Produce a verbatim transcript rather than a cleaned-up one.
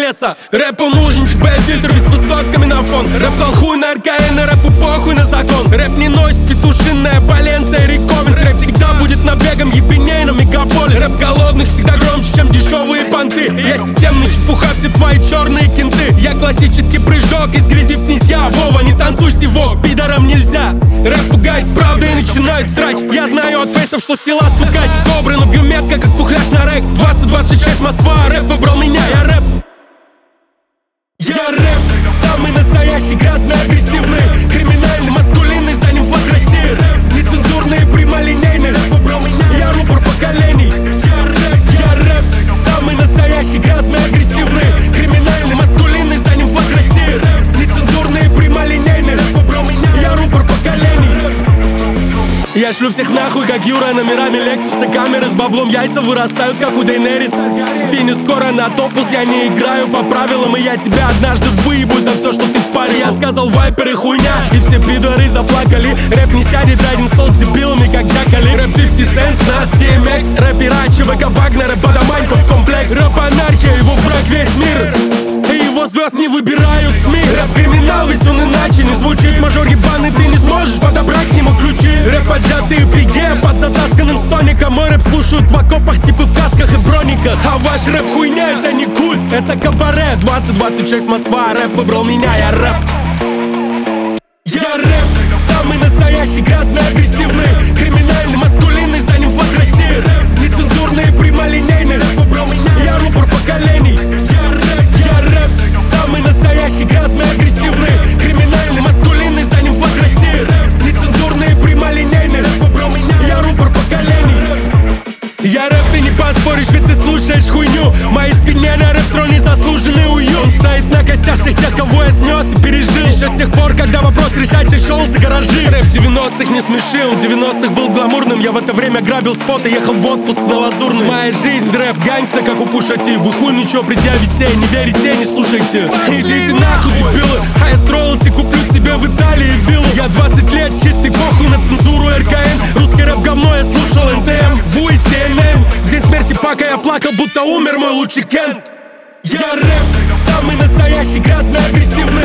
леса. Рэпу нужен ЧБ-фильтр, ведь с высотками на фон. Рэп колхуй на РКН, рэпу похуй на закон. Рэп не носит петушиная Валенция, Риковин. Рэп всегда будет набегом ебеней на мегаполис. Рэп голодных всегда громче, чем дешевые понты. Я системный чепуха, все твои черные кенты. Я классический прыжок из грязи в князья. Вова, не танцуй сего, пидорам нельзя. Рэп пугает правда и начинают срач. Я знаю от фейсов, что сила стукач. Добрый, но бьюметка, как пухляш на рэк. Двадцать двадцать шесть Москва, рэп выбрал меня, я рэп. Я рэп, самый настоящий, грязный, агрессивный, криминальный, маскулинный, за ним флаг России. Рэп, нецензурный, прямолинейный, рэп выбрал меня, я рупор поколений. Я рэп, я рэп, самый настоящий, грязный, агрессивный, криминальный, маскулинный, за ним флаг России. Рэп, нецензурный, прямолинейный, рэп выбрал меня, я рупор поколений. Я шлю всех нахуй, как Юра, номерами Лексуса. Камеры с баблом, яйца вырастают, как у Дейнерис. Фини скоро на топус, я не играю по правилам. И я тебя однажды выебу за все, что ты в паре. Я сказал вайперы хуйня, и все пидоры заплакали. Рэп не сядет за один стол с дебилами, как Джакали. Рэп пятьдесят Cent, нас Ди Эм Экс. Рэп Ирачи, ВК Вагнер, рэп Адаманьков комплекс. Рэп анархия, его враг весь мир. И его звезд не выбирают СМИ. Рэп криминал, ведь он иначе не звучит. Мажор ебаный, ты не сможешь подобрать к нему ключи. Рэп поджатые пиге под затасканным стоником. Мой рэп слушают в окопах, типы в касках и брониках. А ваш рэп хуйня, это не культ, это кабаре. Двадцать двадцать шесть Москва, рэп выбрал меня, я рэп. Я рэп, самый настоящий, грязный, агрессивный, криминальный, маскулинный, за ним флаг России. Рэп, нецензурный, прямолинейный, рэп выбрал меня, я рупор поколений. Я рэп, я рэп, самый настоящий, грязный, агрессивный, криминальный, маскулинный, за ним флаг России. Рэп, нецензурный, прямолинейный, рэп выбрал меня, я рупор поколений. Я рэп, ты не поспоришь, ведь ты слушаешь хуйню. В моей спине на рэп-троне заслуженный уют. Он стоит на костях всех тех, кого я снес и пережил. Еще с тех пор, когда вопрос решать ты шел за гаражи. Рэп девяностых не смешил, в девяностых был гламурным. Я в это время грабил спот и ехал в отпуск на Лазурный. Моя жизнь рэп гангста, как у Пуша Ти. Вы хуй ничего предъявите, не верите, не слушайте. Идите нахуй, дебилы, а я строил и куплю себе в Италии виллу. Я двадцать лет, чистый похуй на цензуру РКН. Русский рэп говно, я слушал эн тэ эм, Ву и Си Эн Эн. В день смерти Пака я плакал, будто умер мой лучший Кент. Я рэп, самый настоящий, грязный, агрессивный,